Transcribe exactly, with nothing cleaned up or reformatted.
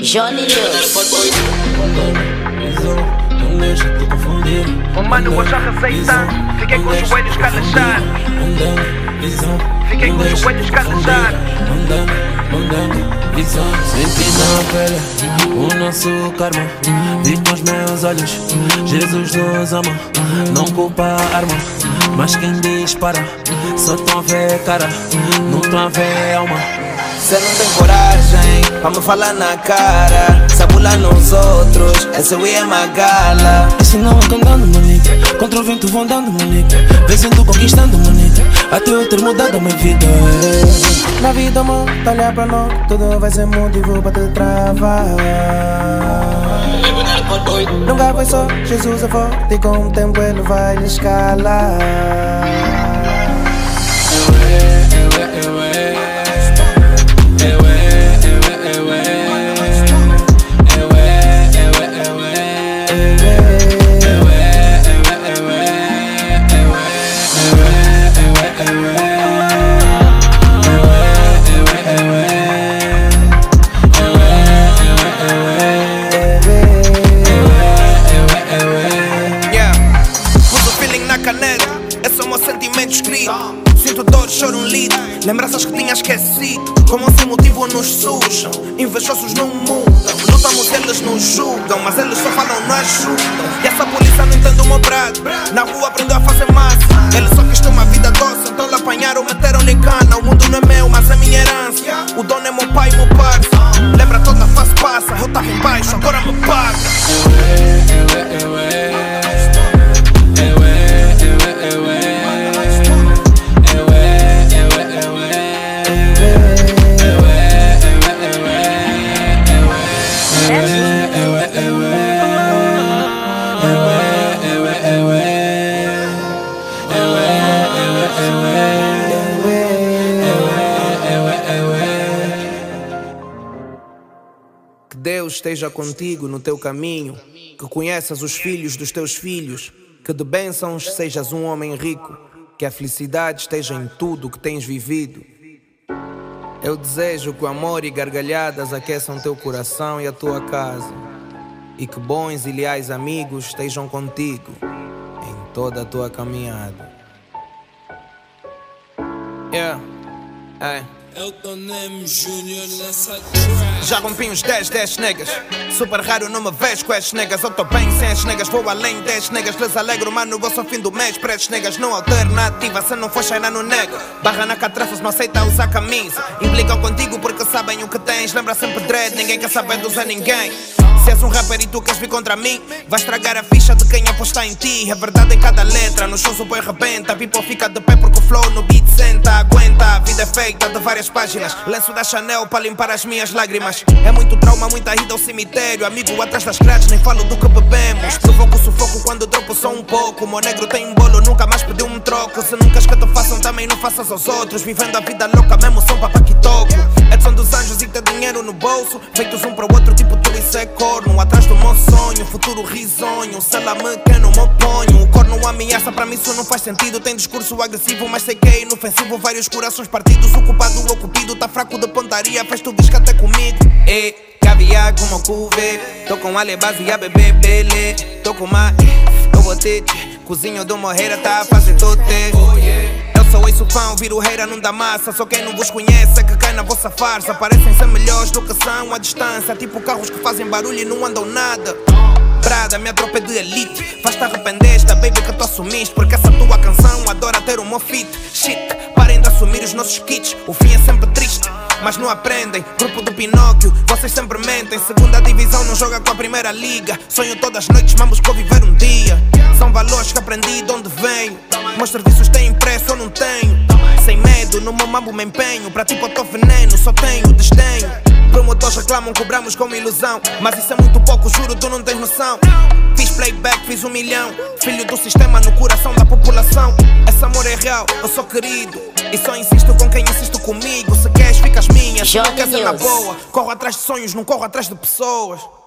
Johnny Lewis. Não deixa-te confundir. Oh mano, eu já receitando. Fiquei com os joelhos calejados. Fiquei com os joelhos calejados. Senti na pele o nosso karma. Visto aos meus olhos, Jesus nos ama. Não culpa a arma, mas quem dispara só tão a ver cara, não tão a ver alma. Cê não tem coragem pra me falar na cara. Sabular nos outros, essa eu é magala. Esse não ando andando, manica. Contra o vento vão dando, manica. Vencendo, conquistando, manica. Até eu ter mudado a minha vida. Na vida, mano, tá olhar pra nós. Tudo vai ser motivo pra te travar. Nunca foi só, Jesus é forte. E com o tempo ele vai lhe escalar. Sinto dor, choro um litro. Lembranças que tinha esquecido. Como sem motivo nos sujam. Invejosos não mudam. Lutamos, eles nos julgam. Mas eles só falam, não ajudam. E essa polícia não entende o meu brado. Na rua aprendeu a fazer massa. Ele só quis ter uma vida doce. Então lhe apanharam, meteram-lhe cana. O mundo não é meu, mas é minha herança. O dono é meu pai e meu parça. Lembra toda a fase passa. Eu tava em baixo, agora me paga. Que Deus esteja contigo no teu caminho, que conheças os filhos dos teus filhos, que de bênçãos sejas um homem rico, que a felicidade esteja em tudo o que tens vivido. Eu desejo que o amor e gargalhadas aqueçam teu coração e a tua casa, e que bons e leais amigos estejam contigo em toda a tua caminhada. Yeah, hey. Elton Júnior nessa track. Já rompi uns dez, dez negas. Super raro não me vejo com as negas. Eu tô bem sem as negas, vou além das negas. Les alegro, mano, eu sou fim do mês. Para as negas não alternativa, se não for China no nego. Barra na catraças, não aceita usar camisa. Implicam contigo porque sabem o que tens. Lembra sempre dread, ninguém quer saber de usar ninguém. Se és um rapper e tu queres vir contra mim, vai estragar a ficha de quem apostar em ti. É verdade em cada letra, nos shows o boi rebenta. People fica de pé porque o flow no beat senta. Aguenta, a vida é feita de várias páginas. Lenço da Chanel para limpar as minhas lágrimas. É muito trauma, muita ida ao cemitério. Amigo atrás das grades, nem falo do que bebemos. Provoco sufoco quando dropo só um pouco. Meu negro tem um bolo, nunca mais pediu um troco. Se nunca que te façam, também não faças aos outros. Vivendo a vida louca, mesmo som para que toco. Edson dos anjos e ter dinheiro no bolso. Feitos um para o outro, tipo tu isso é corno. Atrás do meu sonho, futuro risonho. Se ela me quer, não me oponho. O corno ameaça, para mim isso não faz sentido. Tem discurso agressivo, mas sei que é inofensivo. Vários corações partidos, o culpado ou cupido. Tá fraco de pontaria, fez tu bisca até comigo. E caviar como cuve. Tô com ale base e a bebê bele. Tô com uma, eu vou ter. Cozinho do morreira, tá a fazer tote. Eu sou esse pão, viro reira, não dá massa. Só quem não vos conhece é que cai na vossa farsa. Parecem ser melhores do que são à distância. Tipo carros que fazem barulho e não andam nada. Prada, minha tropa é de elite. Faz-te arrepender esta baby que tu assumiste. Porque essa tua canção adora ter um meu fit. Shit, parem de assumir os nossos kits. O fim é sempre triste, mas não aprendem. Grupo do Pinóquio, vocês sempre mentem. Segunda divisão não joga com a primeira liga. Sonho todas as noites, mas busco viver um dia. São valores que aprendi de onde venho. Meus serviços têm preço, eu não tenho. Sem medo, no meu mambo me empenho. Pra ti botou veneno, só tenho desdenho. Promotores reclamam, cobramos como ilusão. Mas isso é muito pouco, juro, tu não tens noção. Fiz playback, fiz um milhão. Filho do sistema no coração da população. Esse amor é real, eu sou querido. E só insisto com quem insiste comigo. Se queres, ficas minha. Se não queres é na boa. Corro atrás de sonhos, não corro atrás de pessoas.